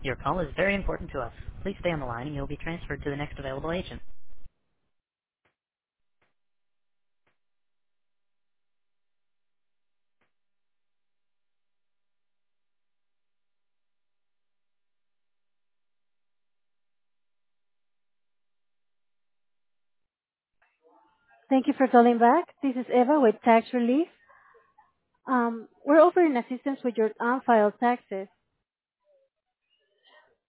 Your call is very important to us. Please stay on the line and you'll be transferred to the next available agent. Thank you for calling back. This is Eva with Tax Relief. We're offering assistance with your unfiled taxes.